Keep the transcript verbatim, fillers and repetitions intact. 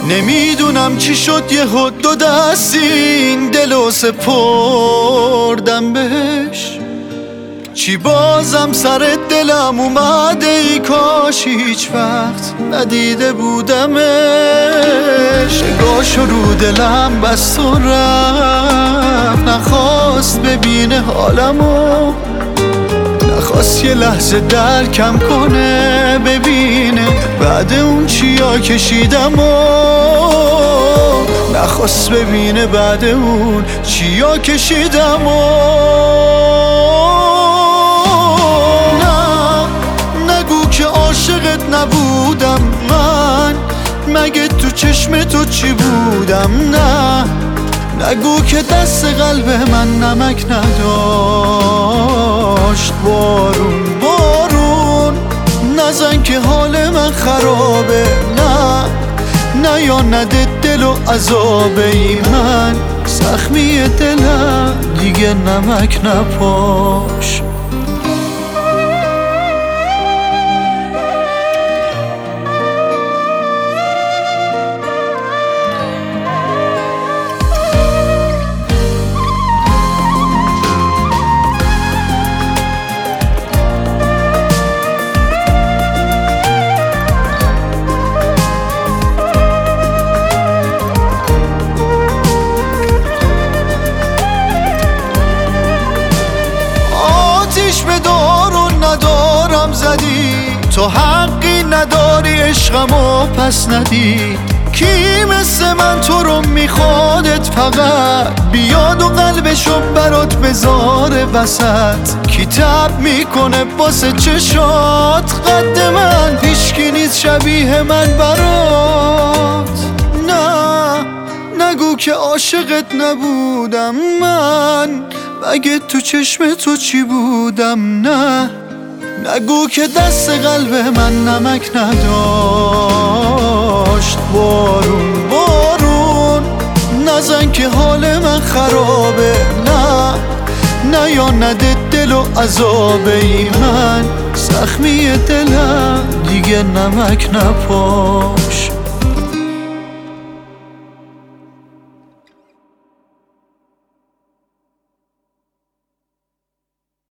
نمیدونم چی شد یه دو دست این دلو سپردم بهش. چی بازم سر دلم اومده ای کاش هیچ وقت ندیده بودمش. نگاهشو رو دلم بست و رفت، نخواست ببینه حالمو، نخواست یه لحظه درکم کنه ببینه بعد اون چیا کشیدم و نخواست ببینه بعد اون چیا کشیدم و نه نگو که عاشقت نبودم من، مگه تو چشم تو چی بودم؟ نه نگو که دست قلب من نمک نداشت. بارون بارون نزن که حال من خرابه، نه نه یا نده دل و عذابه ای من زخمی دلم دیگه نمک نپاش. به دارو ندارم زدی، تو حقی نداری عشقمو پس ندی. کی مثل من تو رو میخوادت فقط بیاد و قلبشو برات بذاره وسط. کی تب میکنه واسه چشات قد من، هیچکی نیست شبیه من برات. نه نگو که عاشقت نبودم من، مگه تو چشم تو چی بودم؟ نه نگو که دست قلب من نمک نداشت. بارون بارون نزن که حال من خرابه، نه نه یا نده دل و عذابه ای من زخمی دلم دیگه نمک نپاش.